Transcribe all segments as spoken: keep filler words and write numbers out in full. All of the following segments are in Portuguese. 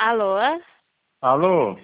Alô? Alô?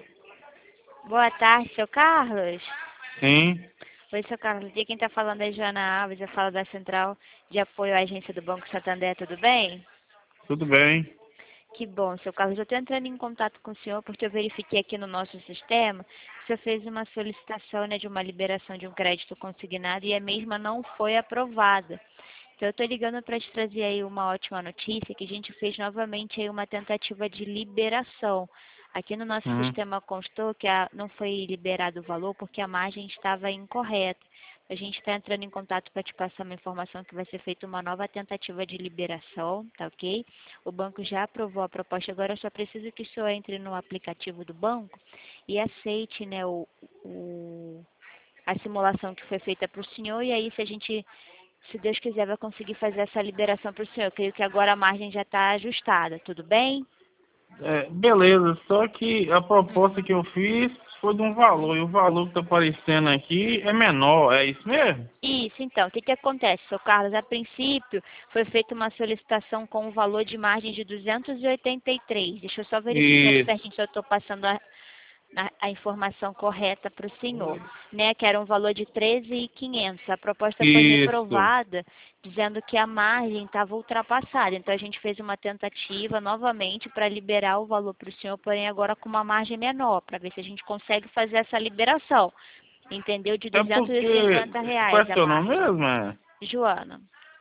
Boa tarde, seu Carlos? Sim, Oi, seu Carlos. Aqui quem está falando é Joana Alves, eu falo da Central de Apoio à Agência do Banco Santander, tudo bem? tudo bem. Que bom, seu Carlos. Eu estou entrando em contato com o senhor porque eu verifiquei aqui no nosso sistema que o senhor fez uma solicitação, né, de uma liberação de um crédito consignado e a mesma não foi aprovada. Então, eu estou ligando para te trazer aí uma ótima notícia, que a gente fez novamente aí uma tentativa de liberação. Aqui no nosso Hum. sistema constou que a, não foi liberado o valor porque a margem estava incorreta. A gente está entrando em contato para te passar uma informação que vai ser feita uma nova tentativa de liberação, tá ok? O banco já aprovou a proposta, agora eu só preciso que o senhor entre no aplicativo do banco e aceite, né, o, o, a simulação que foi feita para o senhor, e aí se a gente, se Deus quiser, vai conseguir fazer essa liberação para o senhor. Eu creio que agora a margem já está ajustada, tudo bem? É, beleza, só que a proposta Uhum. que eu fiz foi de um valor, e o valor que está aparecendo aqui é menor, é isso mesmo? Isso, então, o que que acontece, seu Carlos? A princípio, foi feita uma solicitação com um valor de margem de duzentos e oitenta e três. Deixa eu só verificar aqui Isso, certinho se eu estou passando a, a, a informação correta para o senhor, né? Que era um valor de treze mil e quinhentos. A proposta foi isso. reprovada, dizendo que a margem estava ultrapassada. Então, a gente fez uma tentativa novamente para liberar o valor para o senhor, porém agora com uma margem menor, para ver se a gente consegue fazer essa liberação. Entendeu? De É duzentos e porque, cinquenta qual reais é a seu nome margem. mesmo? É, Joana.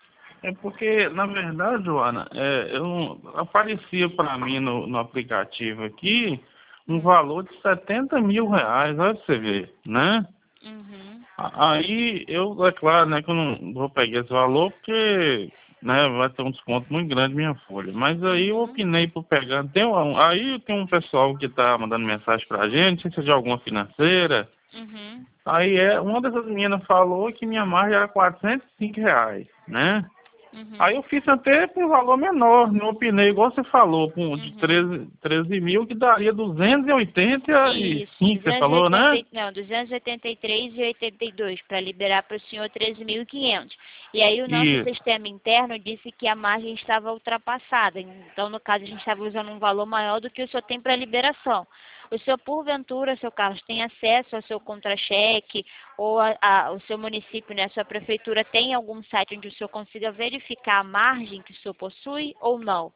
é porque, na verdade, Joana, é, eu, não- aparecia para mim no, no aplicativo aqui um Hum. valor de setenta mil reais, olha pra você ver, né? Uhum. A- Aí eu, é claro, né, que eu não vou pegar esse valor porque, né, vai ter um desconto muito grande na minha folha. Mas aí eu Uhum. opinei por pegar. Tem um, aí tem um pessoal que tá mandando mensagem pra gente, não sei se é de alguma financeira. Uhum. Aí é, uma dessas meninas falou que minha margem era quatrocentos e cinco reais, né? Aí Uhum. eu fiz até por valor menor, não opinei, igual você falou, com de Uhum. treze treze mil, que daria duzentos e oitenta e Isso, cinco você falou, duzentos e oitenta, né? e- não, duzentos e oitenta e três e oitenta e dois para liberar para o senhor treze mil e quinhentos. E aí o nosso Isso. sistema interno disse que a margem estava ultrapassada. Então, no caso, a gente estava usando um valor maior do que o senhor tem para liberação. O senhor, porventura, seu Carlos, tem acesso ao seu contra-cheque ou a, a- o seu município, né, a sua prefeitura, tem algum site onde o senhor consiga verificar a margem que o senhor possui ou não?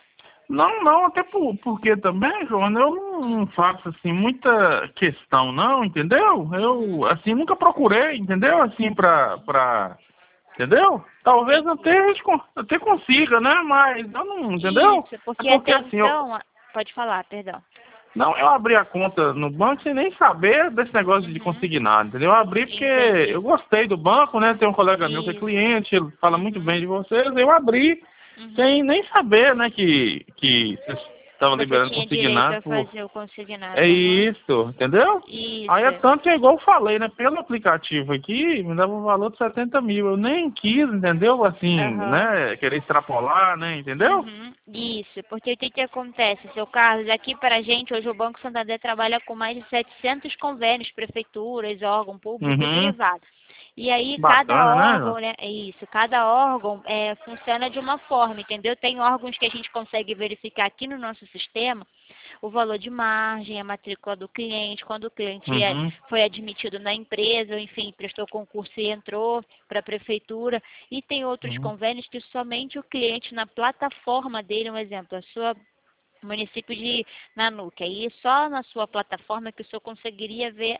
Não, não, até por, porque também, Joana, eu não, Hum. não faço assim muita questão, não, entendeu? Eu, Uhum. assim, nunca procurei, entendeu? Assim, pra, pra, entendeu? Talvez até Entendi. a gente con- até consiga, né? Mas eu não, entendeu? Isso, É porque porque até assim, eu, então, a- pode falar, perdão. não, eu abri a conta no banco sem nem saber desse negócio de Uhum. consignado, entendeu? Eu abri porque Entendi. eu gostei do banco, né? Tem um colega meu que é Isso. cliente, ele fala muito bem Uhum. de vocês, eu abri Uhum. sem nem saber, né, que, que vocês estavam Você liberando tinha direito consignado a por... fazer o É consignado, aham. isso, entendeu? Aí é Isso. tanto que é igual eu falei, né? Pelo aplicativo aqui, me dava um valor de setenta mil. Eu nem quis, entendeu? Assim, Aham. né? Querer extrapolar, né? Entendeu? Uhum. Isso, porque o que que acontece, seu Carlos? Aqui para a gente, hoje o Banco Santander trabalha com mais de setecentos convênios, prefeituras, órgão público e Uhum. privado. E aí, cada Bacana, né, órgão, João? né, é isso, cada órgão é, funciona de uma forma, entendeu? Tem órgãos que a gente consegue verificar aqui no nosso sistema o valor de margem, a matrícula do cliente, quando o cliente é, Uhum. foi admitido na empresa, ou enfim, prestou concurso e entrou para a prefeitura. E tem outros Uhum. convênios que somente o cliente na plataforma dele, um exemplo, a sua município de Nanuque. Aí só na sua plataforma que o senhor conseguiria ver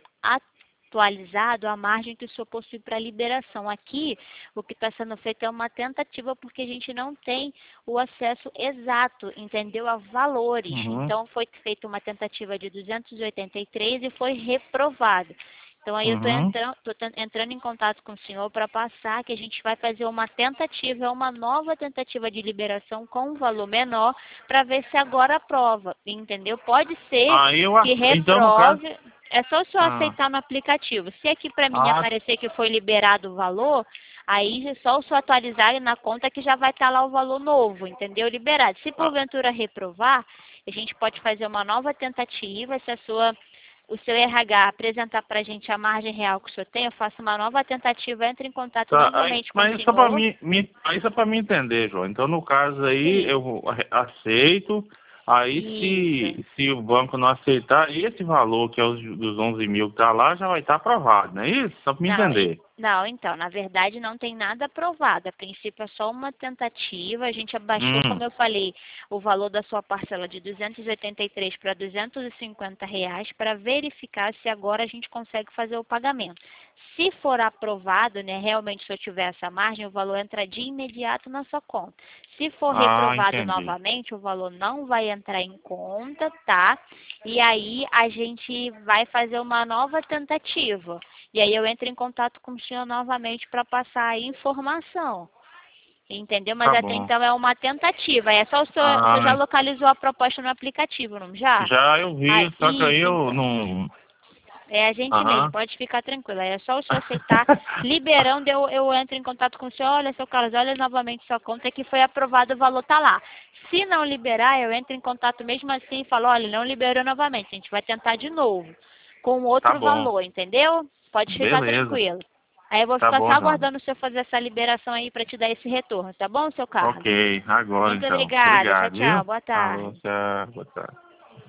atualizado a margem que o senhor possui para liberação. Aqui, o que está sendo feito é uma tentativa porque a gente não tem o acesso exato, entendeu? A valores. Uhum. Então, foi feita uma tentativa de duzentos e oitenta e três e foi reprovada. Então, aí eu estou Uhum. entrando, tô ten- entrando em contato com o senhor para passar que a gente vai fazer uma tentativa, uma nova tentativa de liberação com um valor menor para ver se agora aprova, entendeu? Pode ser Aí eu que ace- então no caso. reprove, é só o senhor Ah, aceitar no aplicativo. Se aqui para mim ah, aparecer que foi liberado o valor, aí é só o senhor atualizar na conta que já vai estar lá o valor novo, entendeu? Liberado. Se ah, porventura reprovar, a gente pode fazer uma nova tentativa, se a sua o seu R H apresentar para a gente a margem real que o senhor tem, eu faço uma nova tentativa, entre em contato tá. Aí, novamente com o mas só para senhor. mim, me, aí só para mim entender, João. Então no caso aí Sim. eu vou- aceito. Aí Isso. se, se o banco não aceitar, esse valor, que é os dos onze mil que está lá, já vai estar aprovado, não é isso? Só para me Não, e- entender. não, então, na verdade não tem nada aprovado. A princípio é só uma tentativa. A gente abaixou, Hum, como eu falei, o valor da sua parcela de duzentos e oitenta e três para duzentos e cinquenta reais para verificar se agora a gente consegue fazer o pagamento. Se for aprovado, né, realmente se eu tiver essa margem, o valor entra de imediato na sua conta. Se for ah, reprovado entendi. novamente, o valor não vai entrar em conta, tá? E aí a gente vai fazer uma nova tentativa. E aí eu entro em contato com o senhor novamente para passar a informação. Entendeu? Mas Tá até bom. então é uma tentativa. É só o senhor, o senhor já Ah, localizou a proposta no aplicativo, não já? já eu Ah, vi, só que aí isso, eu então. não... É a gente mesmo, Aham. pode ficar tranquilo. É só o senhor aceitar. Liberando, eu, eu entro em contato com o senhor. Olha, seu Carlos, olha novamente sua conta que foi aprovado, o valor está lá. Se não liberar, eu entro em contato mesmo assim e falo, olha, não liberou novamente. A gente vai tentar de novo, com Tá outro bom. valor, entendeu? Pode ficar Beleza. tranquilo. Aí eu vou Tá ficar só bom, Joana. aguardando o senhor fazer essa liberação aí para te dar esse retorno, tá bom, seu Carlos? Ok, agora Muito então. obrigada. Tchau, Obrigado, tchau. viu? Boa Falou, tarde. tchau, boa tarde.